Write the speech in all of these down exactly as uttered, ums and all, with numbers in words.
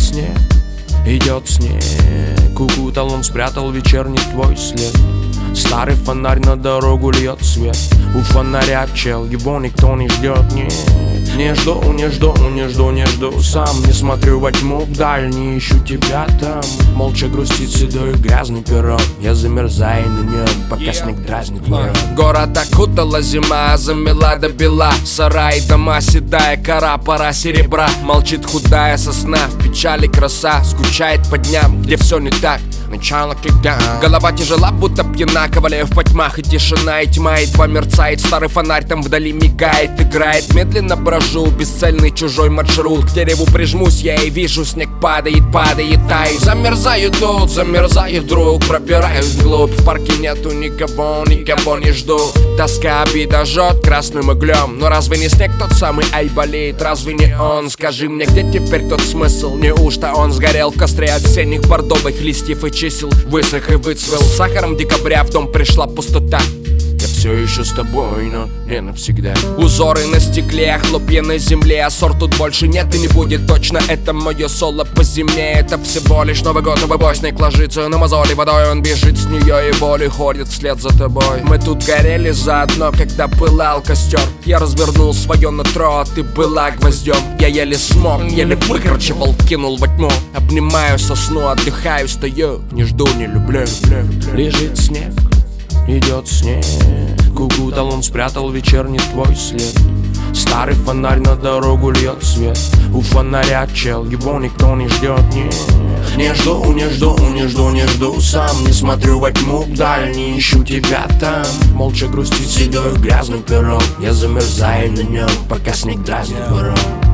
снег, идет снег. Укутал он, спрятал вечерний твой след. Старый фонарь на дорогу льет свет. У фонаря чел, его никто не ждет, нет. Не жду, не жду, не жду, не жду сам. Не смотрю во тьму вдаль, не ищу тебя там. Молча грустит седой грязный перрон. Я замерзаю на нем, пока снег дразнит ворон. Город окутала зима, замела до бела. Сараи, дома, седая кора, пора серебра. Молчит худая сосна, в печали краса. Скучает по дням, где все не так. Начало когда голова тяжела, будто пьяна. Ковалев по тьмах и тишина, и тьма едва мерцает. Старый фонарь там вдали мигает, играет. Медленно брожу, бесцельный чужой маршрут. К дереву прижмусь я и вижу, снег падает, падает, тает. Замерзаю тут, замерзаю вдруг. Пробираюсь вглубь, в парке нету никого, никого не жду. Тоска, обида жжет красным углем. Но разве не снег тот самый айболит? Разве не он? Скажи мне, где теперь тот смысл? Неужто он сгорел в костре осенних бордовых листьев и чисел? Высох и выцвел сахаром декабря, в дом пришла пустота. Я все еще с тобой, но не навсегда. Узоры на стекле, хлопья на земле. А ссор тут больше нет и не будет точно. Это мое соло по зиме. Это всего лишь Новый год, новый бой. Снег ложится на мозоли водой. Он бежит с нее и болью ходит вслед за тобой. Мы тут горели заодно, когда пылал костер. Я развернул свое нутро, а ты была гвоздем. Я еле смог, еле выкручивал, кинул во тьму. Обнимаю сосну, отдыхаю, стою. Не жду, не люблю, люблю, люблю. Лежит снег, идет снег. Укутал он, спрятал вечерний твой след. Старый фонарь на дорогу льет свет. У фонаря чел, его никто не ждет, нет. Не жду, не жду, не жду, не жду сам. Не смотрю во тьму вдаль, не ищу тебя там. Молча грустит седой грязный перрон. Я замерзаю на нем, пока снег дразнит ворон.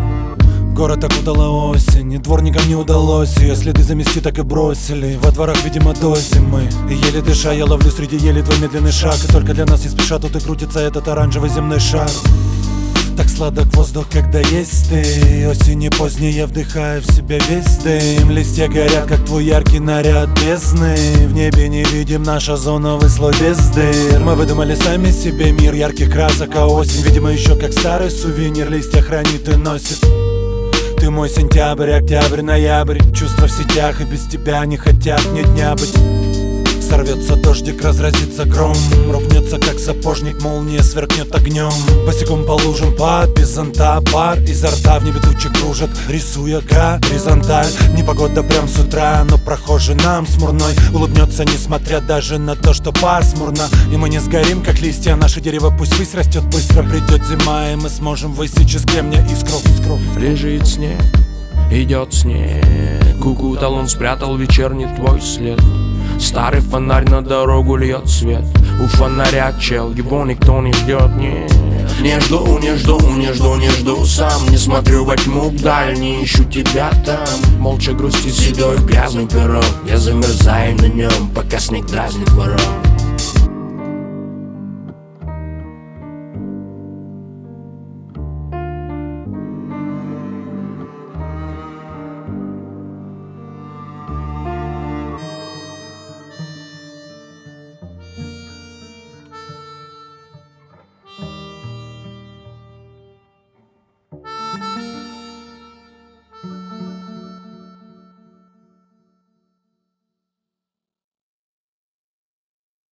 Город окутала осень, и дворникам не удалось ее следы замести, так и бросили во дворах, видимо, до зимы. И еле дыша, я ловлю среди ели твой медленный шаг. И только для нас не спеша тут и крутится этот оранжевый земной шар. Так сладок воздух, когда есть ты. Осени поздние, вдыхая в себя весь дым. Листья горят, как твой яркий наряд бездны. В небе не видим наш озоновый слой без дыр. Мы выдумали сами себе мир ярких красок, а осень, видимо, еще как старый сувенир. Листья хранит и носит. Ты мой сентябрь, октябрь, ноябрь. Чувства в сетях и без тебя не хотят ни дня быть. Сорвется дождик, разразится гром. Рухнется, как сапожник, молния сверкнет огнем. Босиком по лужам, под без зонта. Пар изо рта в небе тучи кружат, рисуя горизонталь. Непогода прям с утра, но прохожий нам смурной улыбнется, несмотря даже на то, что пасмурно. И мы не сгорим, как листья, наше дерево пусть высь растет. Быстро придет зима, и мы сможем высечь из кремня искру, искру. Лежит снег, идет снег. Укутал он, спрятал вечерний твой след. Старый фонарь на дорогу льет свет. У фонаря чел, его никто не ждет, нет. Не жду, не жду, не жду, не жду сам. Не смотрю во тьму вдаль, не ищу тебя там. Молча грустит седой грязный перрон. Я замерзаю на нем, пока снег дразнит ворон.